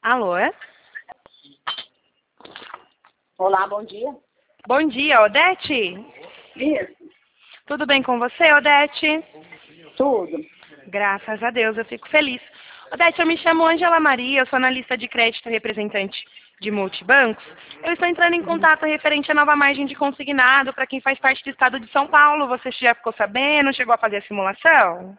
Alô? Olá, bom dia. Bom dia, Odete? Isso, Tudo bem com você, Odete? tudo. Graças a Deus, eu fico feliz. Odete, eu me chamo Ângela Maria, eu sou analista de crédito representante de multibancos. Eu estou entrando em contato referente à nova margem de consignado para quem faz parte do estado de São Paulo. Você já ficou sabendo? Chegou a fazer a simulação?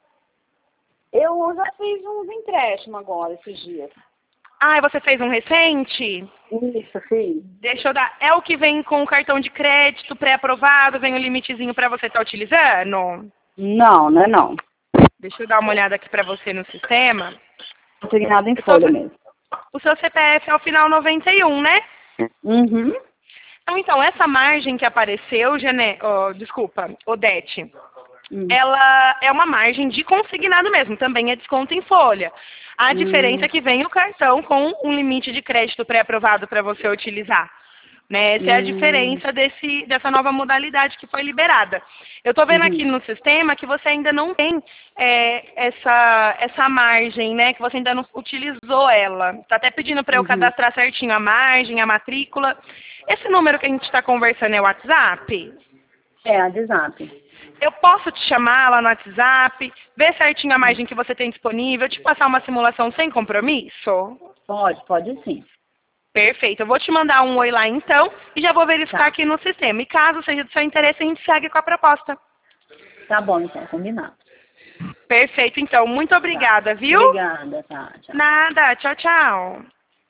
Eu já fiz uns empréstimos agora, esses dias. Ah, você fez um recente? Isso, fiz. Deixa eu dar. É o que vem com o cartão de crédito pré-aprovado, vem o limitezinho para você estar utilizando? Não, não é não. Deixa eu dar uma olhada aqui para você no sistema. Consignado em Eu tô- folha mesmo. O seu CPF é o final 91, né? Uhum. Então, essa margem que apareceu, desculpa, Odete, Hum. ela é uma margem de consignado mesmo, também é desconto em folha. A diferença é Hum. que vem o cartão com um limite de crédito pré-aprovado para você utilizar. Né? Essa é a diferença dessa nova modalidade que foi liberada. Eu estou vendo aqui Uhum. no sistema que você ainda não tem essa margem, né? Que você ainda não utilizou ela. Está até pedindo para eu Uhum. cadastrar certinho a margem, a matrícula. Esse número que a gente está conversando é o WhatsApp? É, a de Zap. Eu posso te chamar lá no WhatsApp, ver certinho a margem que você tem disponível, te passar uma simulação sem compromisso? Pode sim. Perfeito. Eu vou te mandar um oi lá então e já vou verificar Tá. aqui no sistema. E caso seja do seu interesse, a gente segue com a proposta. Tá bom, então, combinado. Perfeito, então. Muito Tá. obrigada, viu? Obrigada, tá, tchau. Nada. Tchau, tchau.